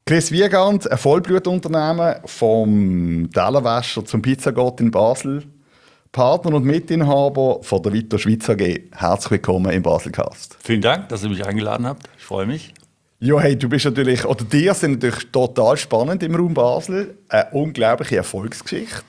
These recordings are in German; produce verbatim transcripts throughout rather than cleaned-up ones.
Chris Wiegand, ein Vollblutunternehmen vom Tellerwäscher zum Pizzagott in Basel, Partner und Mitinhaber von der Vito Schweiz A G. Herzlich willkommen im Baselcast. Vielen Dank, dass ihr mich eingeladen habt. Ich freue mich. Ja, hey, du bist natürlich, oder dir sind natürlich total spannend im Raum Basel. Eine unglaubliche Erfolgsgeschichte.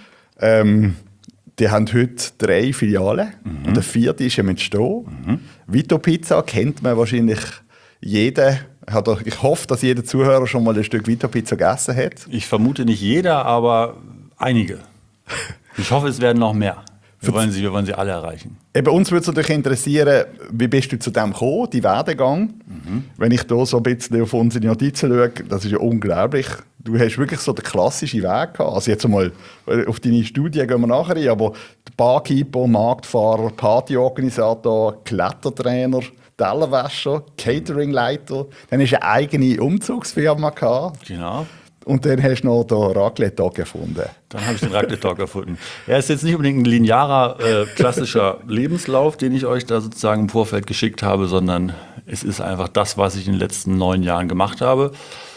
Ähm, die haben heute drei Filialen mhm. und der vierte ist im Entstehen. Mhm. Vito Pizza kennt man wahrscheinlich jeden. Ich hoffe, dass jeder Zuhörer schon mal ein Stück Vito Pizza gegessen hat. Ich vermute nicht jeder, aber einige. Ich hoffe, es werden noch mehr. Wir wollen sie, wir wollen sie alle erreichen. Eben, uns würde es natürlich interessieren, wie bist du zu dem gekommen, die Werdegang? Mhm. Wenn ich da so ein bisschen auf unsere Notizen schaue, das ist ja unglaublich. Du hast wirklich so den klassischen Weg gehabt. Also jetzt mal auf deine Studie gehen wir nachher rein, aber Barkeeper, Marktfahrer, Partyorganisator, Klettertrainer, Tellerwäscher, Cateringleiter, dann hast du eine eigene Umzugsfirma gehabt. Genau. Und dann hast du noch den Raclette-Tag erfunden. Dann habe ich den Raclette-Tag erfunden. Er ist jetzt nicht unbedingt ein linearer, äh, klassischer Lebenslauf, den ich euch da sozusagen im Vorfeld geschickt habe, sondern es ist einfach das, was ich in den letzten neun Jahren gemacht habe.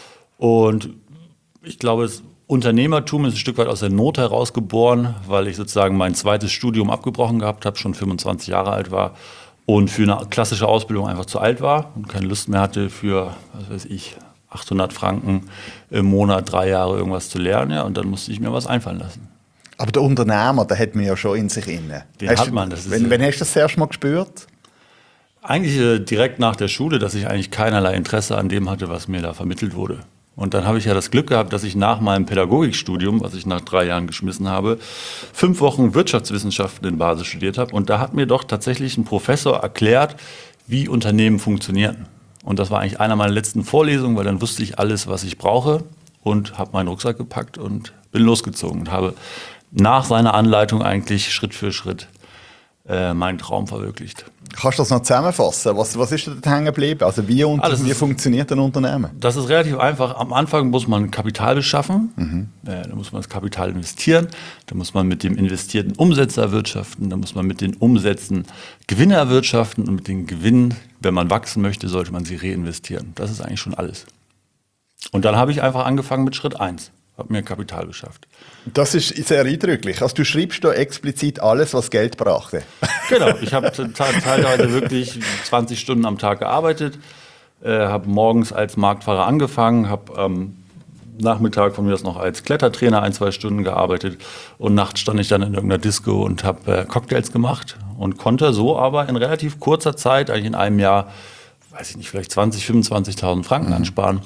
Und ich glaube, das Unternehmertum ist ein Stück weit aus der Not heraus geboren, weil ich sozusagen mein zweites Studium abgebrochen gehabt habe, schon fünfundzwanzig Jahre alt war und für eine klassische Ausbildung einfach zu alt war und keine Lust mehr hatte für, was weiß ich, achthundert Franken im Monat, drei Jahre irgendwas zu lernen. Ja, und dann musste ich mir was einfallen lassen. Aber der Unternehmer, der hat man ja schon in sich inne. Den hast hat du, man. Das ist wenn, wenn hast du das erst mal gespürt? Eigentlich äh, direkt nach der Schule, dass ich eigentlich keinerlei Interesse an dem hatte, was mir da vermittelt wurde. Und dann habe ich ja das Glück gehabt, dass ich nach meinem Pädagogikstudium, was ich nach drei Jahren geschmissen habe, fünf Wochen Wirtschaftswissenschaften in Basel studiert habe. Und da hat mir doch tatsächlich ein Professor erklärt, wie Unternehmen funktionieren. Und das war eigentlich einer meiner letzten Vorlesungen, weil dann wusste ich alles, was ich brauche und habe meinen Rucksack gepackt und bin losgezogen und habe nach seiner Anleitung eigentlich Schritt für Schritt äh, meinen Traum verwirklicht. Kannst du das noch zusammenfassen? Was, was ist da hängen geblieben? Also wie, und, ah, wie ist, funktioniert ein Unternehmen? Das ist relativ einfach. Am Anfang muss man Kapital beschaffen, mhm. äh, da muss man das Kapital investieren, da muss man mit dem investierten Umsätze erwirtschaften, da muss man mit den Umsätzen Gewinne erwirtschaften und mit den Gewinnen, wenn man wachsen möchte, sollte man sie reinvestieren. Das ist eigentlich schon alles. Und dann habe ich einfach angefangen mit Schritt eins. Habe mir Kapital beschafft. Das ist sehr eindrücklich. Also du schreibst da explizit alles, was Geld brachte. Genau, ich habe teilweise wirklich zwanzig Stunden am Tag gearbeitet, äh, habe morgens als Marktfahrer angefangen, habe am ähm, Nachmittag von mir das noch als Klettertrainer ein, zwei Stunden gearbeitet und nachts stand ich dann in irgendeiner Disco und habe äh, Cocktails gemacht und konnte so aber in relativ kurzer Zeit, eigentlich in einem Jahr, weiß ich nicht, vielleicht zwanzigtausend, fünfundzwanzigtausend Franken mhm. ansparen.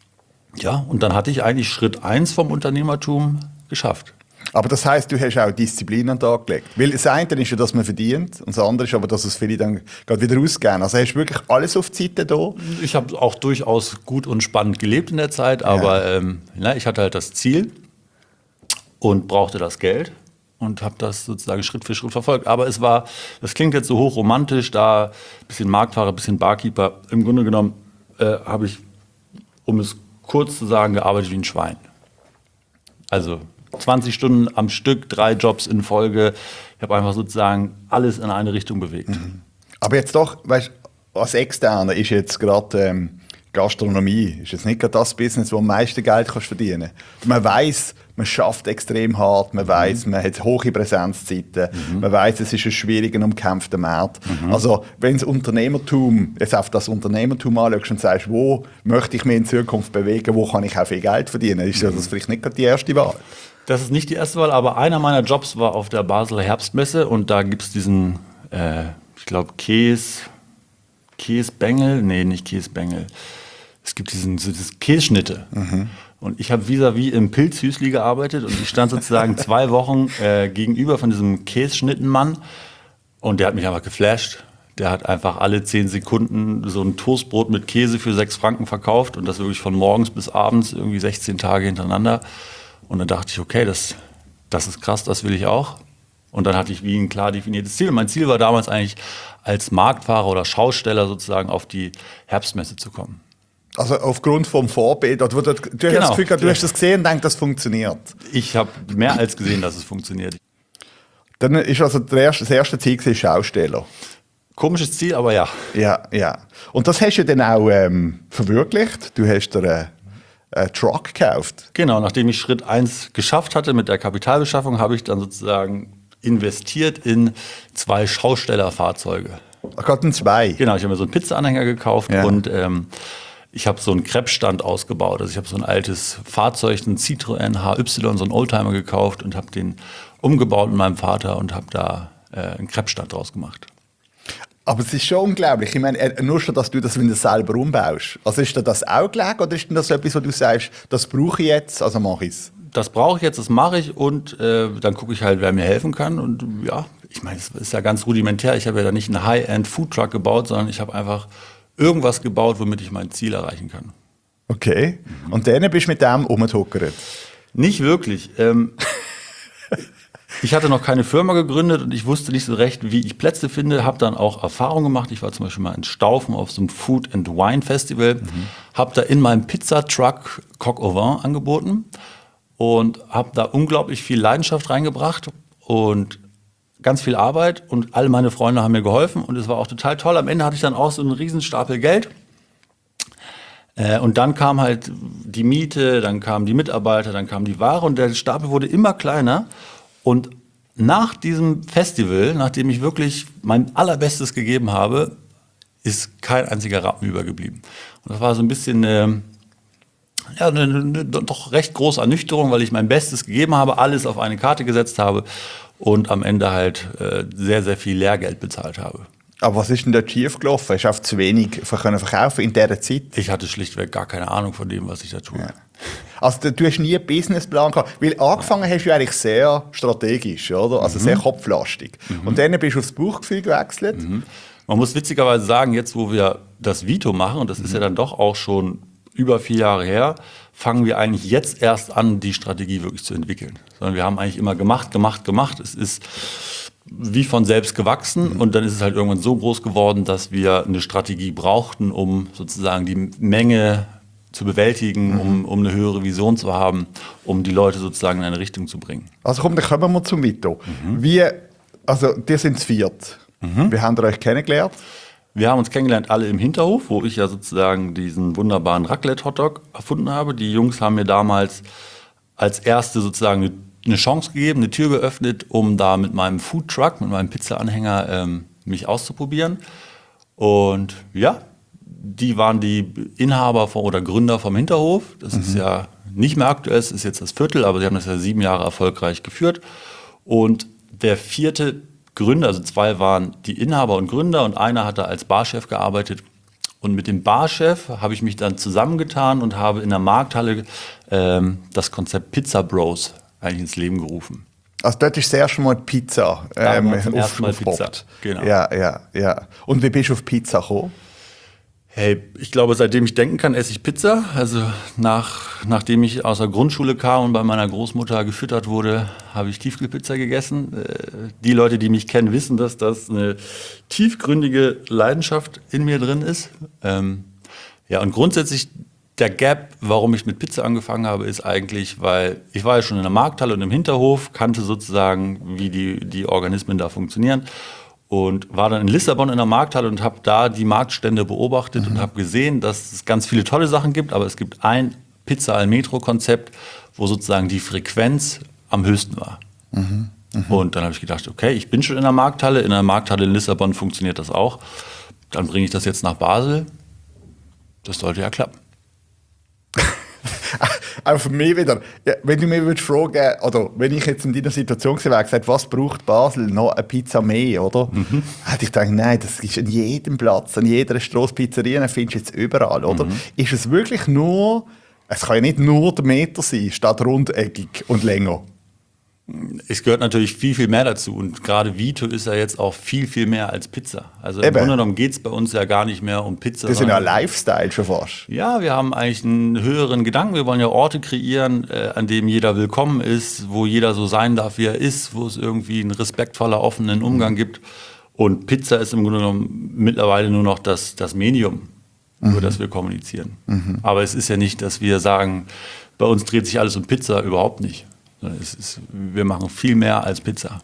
Ja, und dann hatte ich eigentlich Schritt eins vom Unternehmertum geschafft. Aber das heisst, du hast auch Disziplin an den Tag gelegt. Weil das eine ist ja, dass man verdient und das andere ist aber, dass es viele dann gerade wieder ausgehen. Also hast du wirklich alles auf die Seite da? Ich habe auch durchaus gut und spannend gelebt in der Zeit, aber ja. ähm, na, ich hatte halt das Ziel und brauchte das Geld und habe das sozusagen Schritt für Schritt verfolgt. Aber es war, das klingt jetzt so hochromantisch, da ein bisschen Marktfahrer, ein bisschen Barkeeper. Im Grunde genommen äh, habe ich, um es kurz zu sagen, gearbeitet wie ein Schwein. Also zwanzig Stunden am Stück, drei Jobs in Folge. Ich habe einfach sozusagen alles in eine Richtung bewegt. Mhm. Aber jetzt doch, weißt du, als Externer ist jetzt gerade ähm, Gastronomie, ist jetzt nicht gerade das Business, wo am meisten Geld kannst verdienen. Man weiss, man schafft extrem hart, man weiss, mhm. man hat hohe Präsenzzeiten, mhm. man weiss, es ist ein schwieriger, umkämpfter Markt. Mhm. Also wenn das Unternehmertum, jetzt auf das Unternehmertum anschaust und sagst, wo möchte ich mich in Zukunft bewegen, wo kann ich auch viel Geld verdienen, ist das vielleicht nicht gerade die erste Wahl? Das ist nicht die erste Wahl, aber einer meiner Jobs war auf der Basler Herbstmesse und da gibt es diesen, äh, ich glaube, Käse, Käsebengel, nee, nicht Käsebengel. Es gibt diesen so diese Kässchnitte. Mhm. Und ich habe vis-à-vis im Pilzhüsli gearbeitet und ich stand sozusagen zwei Wochen äh, gegenüber von diesem Kässchnittenmann und der hat mich einfach geflasht. Der hat einfach alle zehn Sekunden so ein Toastbrot mit Käse für sechs Franken verkauft und das wirklich von morgens bis abends, irgendwie sechzehn Tage hintereinander. Und dann dachte ich, okay, das, das ist krass, das will ich auch. Und dann hatte ich wie ein klar definiertes Ziel. Und mein Ziel war damals eigentlich, als Marktfahrer oder Schausteller sozusagen auf die Herbstmesse zu kommen. Also aufgrund vom Vorbild, oder du, du, du genau. hast das Gefühl, du hast das gesehen und denkst, das funktioniert. Ich habe mehr als gesehen, dass es funktioniert. Dann ist also das erste, das erste Ziel gewesen, Schausteller. Komisches Ziel, aber ja. Ja, ja. Und das hast du dann auch ähm, verwirklicht. Du hast dir einen Truck gekauft. Genau, nachdem ich Schritt eins geschafft hatte mit der Kapitalbeschaffung, habe ich dann sozusagen investiert in zwei Schaustellerfahrzeuge. Ach Gott, ein zwei. Genau, ich habe mir so einen Pizza-Anhänger gekauft Ja. und ähm, ich habe so einen Crepe-Stand ausgebaut. Also ich habe so ein altes Fahrzeug, einen Citroën H Y, so einen Oldtimer gekauft und habe den umgebaut mit meinem Vater und habe da äh, einen Crepe-Stand draus gemacht. Aber es ist schon unglaublich. Ich meine, äh, nur schon, dass du das wieder selber umbaust. Also ist dir das auch gelegen oder ist denn das etwas, wo du sagst, das brauche ich jetzt, also mache ich es? Das brauche ich jetzt, das mache ich und äh, dann gucke ich halt, wer mir helfen kann. Und ja, ich meine, es ist ja ganz rudimentär. Ich habe ja da nicht einen High-End-Food-Truck gebaut, sondern ich habe einfach irgendwas gebaut, womit ich mein Ziel erreichen kann. Okay. Und dann bist du mit dem rumgetuckert. Nicht wirklich. Ähm, ich hatte noch keine Firma gegründet und ich wusste nicht so recht, wie ich Plätze finde. Habe dann auch Erfahrungen gemacht. Ich war zum Beispiel mal in Staufen auf so einem Food and Wine Festival. Mhm. Habe da in meinem Pizzatruck Coq au vin angeboten und habe da unglaublich viel Leidenschaft reingebracht und ganz viel Arbeit. Und alle meine Freunde haben mir geholfen und es war auch total toll. Am Ende hatte ich dann auch so einen riesen Stapel Geld. Äh, und dann kam halt die Miete, dann kamen die Mitarbeiter, dann kam die Ware und der Stapel wurde immer kleiner. Und nach diesem Festival, nachdem ich wirklich mein Allerbestes gegeben habe, ist kein einziger Rappen übergeblieben. Und das war so ein bisschen eine, ja, eine, eine doch recht große Ernüchterung, weil ich mein Bestes gegeben habe, alles auf eine Karte gesetzt habe und am Ende halt äh, sehr, sehr viel Lehrgeld bezahlt habe. Aber was ist denn dort schief gelaufen? Hast du einfach zu wenig können verkaufen in dieser Zeit? Ich hatte schlichtweg gar keine Ahnung von dem, was ich da tue. Ja. Also du, du hast nie einen Businessplan gehabt, weil angefangen hast du eigentlich sehr strategisch, oder? Also mhm. sehr kopflastig. Mhm. Und dann bist du aufs Bauchgefühl gewechselt. Mhm. Man muss witzigerweise sagen, jetzt wo wir das Vito machen, und das mhm. ist ja dann doch auch schon über vier Jahre her, fangen wir eigentlich jetzt erst an, die Strategie wirklich zu entwickeln. Sondern wir haben eigentlich immer gemacht, gemacht, gemacht. Es ist wie von selbst gewachsen mhm. und dann ist es halt irgendwann so groß geworden, dass wir eine Strategie brauchten, um sozusagen die Menge zu bewältigen, mhm. um, um eine höhere Vision zu haben, um die Leute sozusagen in eine Richtung zu bringen. Also komm, dann kommen wir zum Vito. Mhm. Wie, also ihr seid zu viert. Mhm. Wie habt ihr euch kennengelernt? Wir haben uns kennengelernt alle im Hinterhof, wo ich ja sozusagen diesen wunderbaren Raclette-Hotdog erfunden habe. Die Jungs haben mir damals als erste sozusagen eine, eine Chance gegeben, eine Tür geöffnet, um da mit meinem Foodtruck, mit meinem Pizza-Anhänger ähm, mich auszuprobieren. Und ja, die waren die Inhaber vom, oder Gründer vom Hinterhof. Das mhm. ist ja nicht mehr aktuell, es ist jetzt das Viertel, aber sie haben das ja sieben Jahre erfolgreich geführt. Und der vierte Gründer, also zwei waren die Inhaber und Gründer und einer hat da als Barchef gearbeitet. Und mit dem Barchef habe ich mich dann zusammengetan und habe in der Markthalle ähm, das Konzept Pizza Bros eigentlich ins Leben gerufen. Also dort ist das erste Mal Pizza ähm, da zum ersten Mal Pizza. Genau. Ja, ja, ja. Und wie bist du auf Pizza gekommen? Hey, ich glaube, seitdem ich denken kann, esse ich Pizza. Also nach, nachdem ich aus der Grundschule kam und bei meiner Großmutter gefüttert wurde, habe ich Tiefkühlpizza gegessen. Die Leute, die mich kennen, wissen, dass das eine tiefgründige Leidenschaft in mir drin ist. Ähm, ja, und grundsätzlich der Gap, warum ich mit Pizza angefangen habe, ist eigentlich, weil ich war ja schon in der Markthalle und im Hinterhof, kannte sozusagen, wie die, die Organismen da funktionieren. Und war dann in Lissabon in der Markthalle und habe da die Marktstände beobachtet mhm. und habe gesehen, dass es ganz viele tolle Sachen gibt, aber es gibt ein Pizza al Metro-Konzept, wo sozusagen die Frequenz am höchsten war. Mhm. Mhm. Und dann habe ich gedacht, okay, ich bin schon in der Markthalle, in der Markthalle in Lissabon funktioniert das auch. Dann bringe ich das jetzt nach Basel. Das sollte ja klappen. Auch für mich wieder, ja, wenn du mich würdest fragen, oder wenn ich jetzt in deiner Situation gewesen wäre, gesagt, was braucht Basel, noch eine Pizza mehr, oder? Mhm. Hätte ich gedacht, nein, das ist an jedem Platz, an jeder Strasspizzeria, findest du jetzt überall, oder? Mhm. Ist es wirklich nur, es kann ja nicht nur der Meter sein, statt rundeckig und länger? Es gehört natürlich viel, viel mehr dazu. Und gerade Vito ist ja jetzt auch viel, viel mehr als Pizza. Also im Eben. Grunde genommen geht es bei uns ja gar nicht mehr um Pizza. Das ist ja ein Lifestyle schon fast. Ja, wir haben eigentlich einen höheren Gedanken. Wir wollen ja Orte kreieren, äh, an denen jeder willkommen ist, wo jeder so sein darf, wie er ist, wo es irgendwie einen respektvoller, offenen Umgang mhm. gibt. Und Pizza ist im Grunde genommen mittlerweile nur noch das, das Medium, mhm. über das wir kommunizieren. Mhm. Aber es ist ja nicht, dass wir sagen, bei uns dreht sich alles um Pizza, überhaupt nicht. Es ist, wir machen viel mehr als Pizza.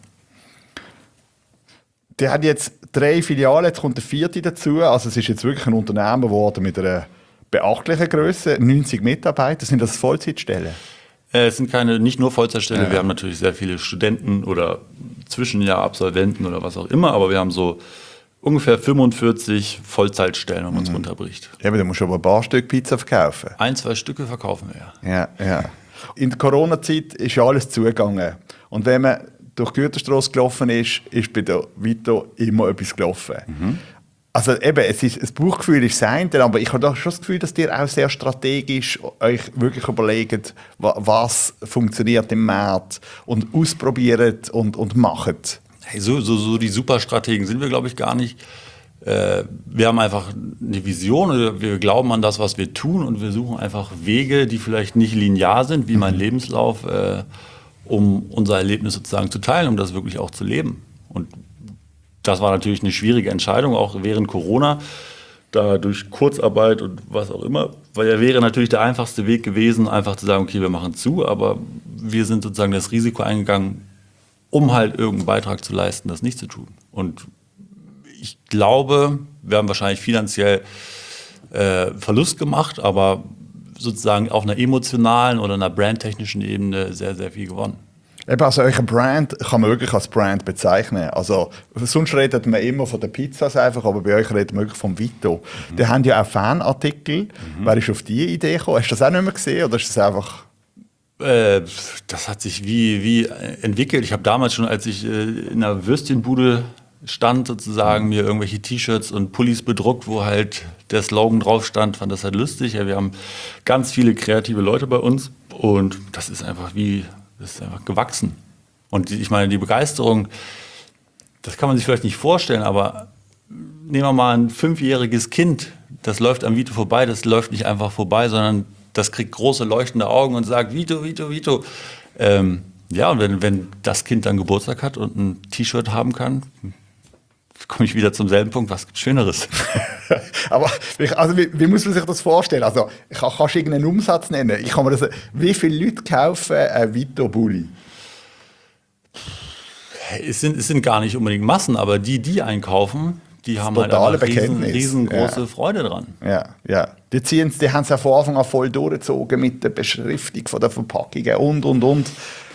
Der hat jetzt drei Filialen, jetzt kommt der vierte dazu. Also es ist jetzt wirklich ein Unternehmen geworden mit einer beachtliche Größe, neunzig Mitarbeiter. Sind das Vollzeitstellen? Äh, es sind keine, nicht nur Vollzeitstellen, Ja. wir haben natürlich sehr viele Studenten oder Zwischenjahr-Absolventen oder was auch immer, aber wir haben so ungefähr fünfundvierzig Vollzeitstellen, wenn man es runterbricht. Ja, aber du musst aber ein paar Stück Pizza verkaufen. Ein, zwei Stücke verkaufen wir, ja. Ja, ja. In der Corona-Zeit ist ja alles zugegangen. Und wenn man durch die Güterstrasse gelaufen ist, ist bei der Vito immer etwas gelaufen. Mhm. Also eben, es ist, das Bauchgefühl ist sein, aber ich habe doch schon das Gefühl, dass ihr auch sehr strategisch euch wirklich überlegt, wa- was funktioniert im Markt und ausprobiert und, und macht. Hey, so, so, so die Superstrategen sind wir, glaube ich, gar nicht. Äh, wir haben einfach eine Vision, wir glauben an das, was wir tun und wir suchen einfach Wege, die vielleicht nicht linear sind, wie mein Lebenslauf, äh, um unser Erlebnis sozusagen zu teilen, um das wirklich auch zu leben. Und das war natürlich eine schwierige Entscheidung, auch während Corona, da durch Kurzarbeit und was auch immer, weil er wäre natürlich der einfachste Weg gewesen, einfach zu sagen, okay, wir machen zu, aber wir sind sozusagen das Risiko eingegangen, um halt irgendeinen Beitrag zu leisten, das nicht zu tun. Und ich glaube, wir haben wahrscheinlich finanziell äh, Verlust gemacht, aber sozusagen auf einer emotionalen oder einer brandtechnischen Ebene sehr, sehr viel gewonnen. Eben, also eure Brand kann man wirklich als Brand bezeichnen. Also, sonst redet man immer von den Pizzas einfach, aber bei euch redet man wirklich vom Vito. Mhm. Die haben ja auch Fanartikel. Mhm. Wer ist auf diese Idee gekommen? Hast du das auch nicht mehr gesehen oder ist das einfach... Äh, das hat sich wie, wie entwickelt. Ich habe damals schon, als ich äh, in einer Würstchenbude stand, sozusagen mir irgendwelche T-Shirts und Pullis bedruckt, wo halt der Slogan drauf stand, fand das halt lustig. Ja, wir haben ganz viele kreative Leute bei uns und das ist einfach wie, das ist einfach gewachsen. Und die, ich meine, die Begeisterung, das kann man sich vielleicht nicht vorstellen, aber nehmen wir mal ein fünfjähriges Kind, das läuft am Vito vorbei, das läuft nicht einfach vorbei, sondern das kriegt große leuchtende Augen und sagt Vito, Vito, Vito. Ähm, ja, und wenn, wenn das Kind dann Geburtstag hat und ein T-Shirt haben kann, komme ich wieder zum selben Punkt, was gibt's Schöneres? Aber also, wie, wie muss man sich das vorstellen? Also, ich kann, kannst du irgendeinen Umsatz nennen? Ich kann mir das, wie viele Leute kaufen ein Vito-Bulli? Es sind, es sind gar nicht unbedingt Massen, aber die, die einkaufen, die haben halt totale einfach riesen, Bekenntnis. riesengroße Ja. Freude dran. Ja, ja. Die, ziehen's, die haben es ja von Anfang an voll durchgezogen mit der Beschriftung von der Verpackungen und, und, und.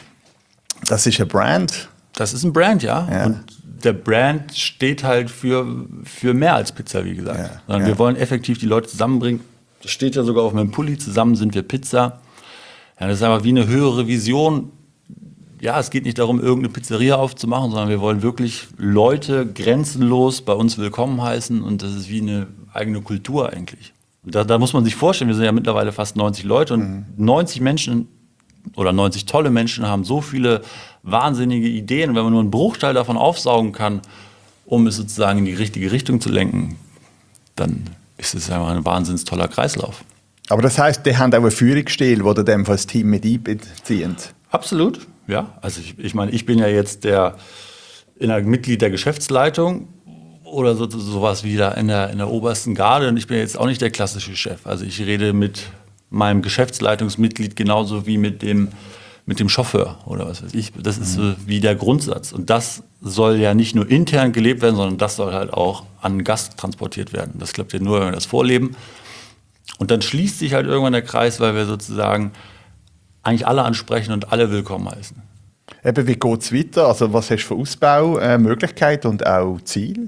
Das ist ein Brand. Das ist ein Brand, ja. Ja. Und der Brand steht halt für, für mehr als Pizza, wie gesagt. Ja, Sondern ja. wir wollen effektiv die Leute zusammenbringen. Das steht ja sogar auf meinem Pulli, zusammen sind wir Pizza. Ja, das ist einfach wie eine höhere Vision. Ja, es geht nicht darum, irgendeine Pizzeria aufzumachen, sondern wir wollen wirklich Leute grenzenlos bei uns willkommen heißen und das ist wie eine eigene Kultur eigentlich. Und da, da muss man sich vorstellen, wir sind ja mittlerweile fast neunzig Leute und Mhm. neunzig Menschen oder neunzig tolle Menschen haben so viele wahnsinnige Ideen. Und wenn man nur einen Bruchteil davon aufsaugen kann, um es sozusagen in die richtige Richtung zu lenken, dann ist es einfach ein wahnsinns toller Kreislauf. Aber das heisst, die haben auch einen Führungsstil, wo ihr dem das Team mit einbeziehen. Absolut, ja. Also ich, ich meine, ich bin ja jetzt der in der Mitglied der Geschäftsleitung oder so, sowas wie da in der, in der obersten Garde und ich bin jetzt auch nicht der klassische Chef. Also ich rede mit meinem Geschäftsleitungsmitglied genauso wie mit dem, mit dem Chauffeur oder was weiß ich. Das ist so wie der Grundsatz. Und das soll ja nicht nur intern gelebt werden, sondern das soll halt auch an einen Gast transportiert werden. Das klappt ja nur, wenn wir das vorleben. Und dann schließt sich halt irgendwann der Kreis, weil wir sozusagen eigentlich alle ansprechen und alle willkommen heißen. Eben, wie geht es weiter? Also, was hast du für Ausbaumöglichkeiten und auch Ziel?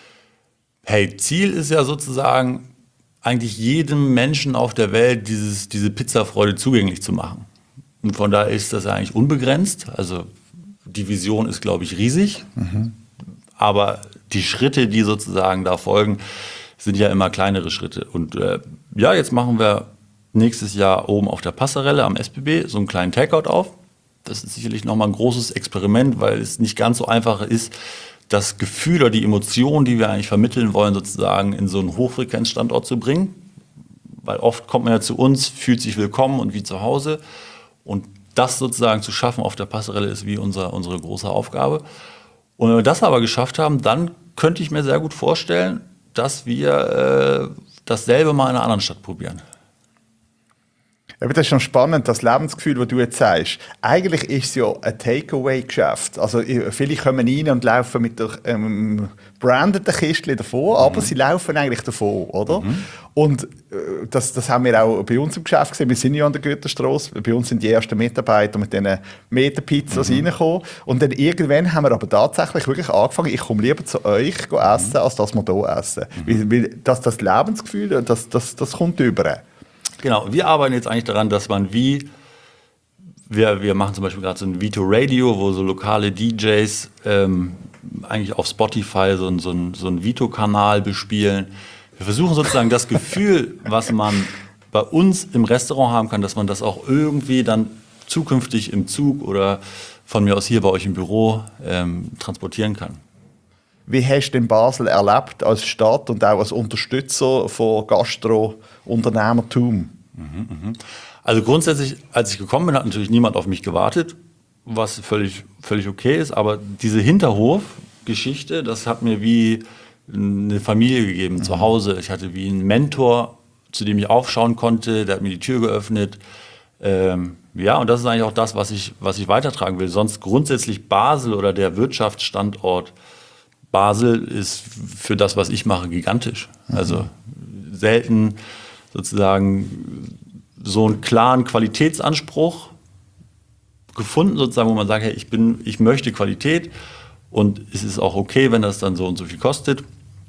Hey, Ziel ist ja sozusagen, eigentlich jedem Menschen auf der Welt dieses, diese Pizzafreude zugänglich zu machen. Und von daher ist das eigentlich unbegrenzt. Also die Vision ist, glaube ich, riesig. Mhm. Aber die Schritte, die sozusagen da folgen, sind ja immer kleinere Schritte. Und äh, ja, jetzt machen wir nächstes Jahr oben auf der Passerelle am S B B so einen kleinen Takeout auf. Das ist sicherlich nochmal ein großes Experiment, weil es nicht ganz so einfach ist, das Gefühl oder die Emotion, die wir eigentlich vermitteln wollen, sozusagen in so einen Hochfrequenzstandort zu bringen. Weil oft kommt man ja zu uns, fühlt sich willkommen und wie zu Hause. Und das sozusagen zu schaffen auf der Passerelle ist wie unser, unsere große Aufgabe. Und wenn wir das aber geschafft haben, dann könnte ich mir sehr gut vorstellen, dass wir äh, dasselbe mal in einer anderen Stadt probieren. Aber das ist schon spannend, das Lebensgefühl, das du jetzt sagst. Eigentlich ist es ja ein Takeaway-Geschäft. Also viele kommen rein und laufen mit der ähm, brandeten Kiste davon, mhm. aber sie laufen eigentlich davon, oder? Mhm. Und äh, das, das haben wir auch bei uns im Geschäft gesehen. Wir sind ja an der Goetherstrasse. Bei uns sind die ersten Mitarbeiter mit diesen Meterpizzas mhm. reingekommen. Und dann irgendwann haben wir aber tatsächlich wirklich angefangen, ich komme lieber zu euch essen, mhm. als dass wir hier essen. Mhm. Weil, weil das, das Lebensgefühl, das, das, das kommt über. Genau, wir arbeiten jetzt eigentlich daran, dass man wie, wir, wir machen zum Beispiel gerade so ein Vito Radio, wo so lokale D Js ähm, eigentlich auf Spotify so, so, so einen Vito-Kanal bespielen. Wir versuchen sozusagen das Gefühl, was man bei uns im Restaurant haben kann, dass man das auch irgendwie dann zukünftig im Zug oder von mir aus hier bei euch im Büro ähm, transportieren kann. Wie hast du in Basel erlebt als Stadt und auch als Unterstützer von Gastro-Unternehmertum? Also grundsätzlich, als ich gekommen bin, hat natürlich niemand auf mich gewartet, was völlig, völlig okay ist. Aber diese Hinterhof-Geschichte, das hat mir wie eine Familie gegeben mhm. zu Hause. Ich hatte wie einen Mentor, zu dem ich aufschauen konnte, der hat mir die Tür geöffnet. Ähm, ja, und das ist eigentlich auch das, was ich, was ich weitertragen will. Sonst grundsätzlich Basel oder der Wirtschaftsstandort Basel ist für das, was ich mache, gigantisch. Mhm. Also selten sozusagen so einen klaren Qualitätsanspruch gefunden, sozusagen, wo man sagt, hey, ich bin, ich möchte Qualität und es ist auch okay, wenn das dann so und so viel kostet.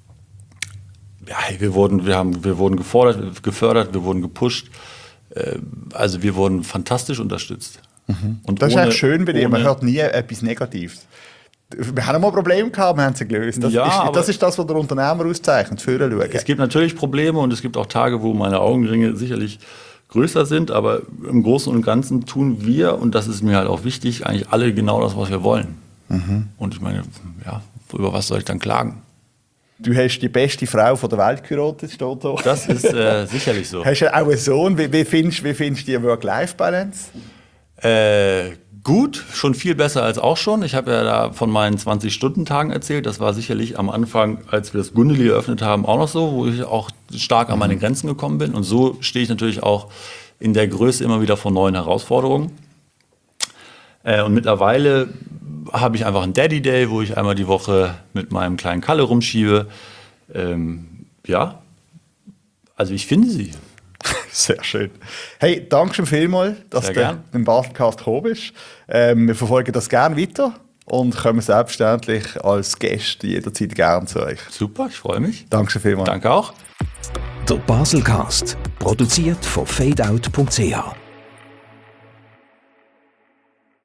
Ja, hey, wir wurden, wir haben, wir wurden gefordert, gefördert, wir wurden gepusht. Also wir wurden fantastisch unterstützt. Mhm. Und das ohne, ist echt schön bei dir, man hört nie etwas Negatives. Wir haben mal Probleme gehabt, wir haben sie gelöst. Das, ja, ist, das ist das, was der Unternehmer auszeichnet, führen schauen. Es gibt natürlich Probleme und es gibt auch Tage, wo meine Augenringe sicherlich größer sind, aber im Großen und Ganzen tun wir, und das ist mir halt auch wichtig, eigentlich alle genau das, was wir wollen. Mhm. Und ich meine, ja, über was soll ich dann klagen? Du hast die beste Frau von der Welt geheiratet, steht da. Das ist äh, sicherlich so. Hast du auch einen Sohn? Wie, wie findest wie findest du die Work-Life-Balance? Äh, gut, schon viel besser als auch schon. Ich habe ja da von meinen zwanzig-Stunden-Tagen erzählt. Das war sicherlich am Anfang, als wir das Gundeli eröffnet haben, auch noch so, wo ich auch stark an meine Grenzen gekommen bin. Und so stehe ich natürlich auch in der Größe immer wieder vor neuen Herausforderungen. Äh, und mittlerweile habe ich einfach einen Daddy Day, wo ich einmal die Woche mit meinem kleinen Kalle rumschiebe. Ähm, ja, also ich finde sie. Sehr schön. Hey, danke schon vielmals, dass Sehr du gern. im Baselcast gekommen bist. Ähm, wir verfolgen das gerne weiter und kommen selbstverständlich als Gäste jederzeit gerne zu euch. Super, ich freue mich. Danke schon vielmals. Danke auch. Der Baselcast, produziert von fadeout punkt c h.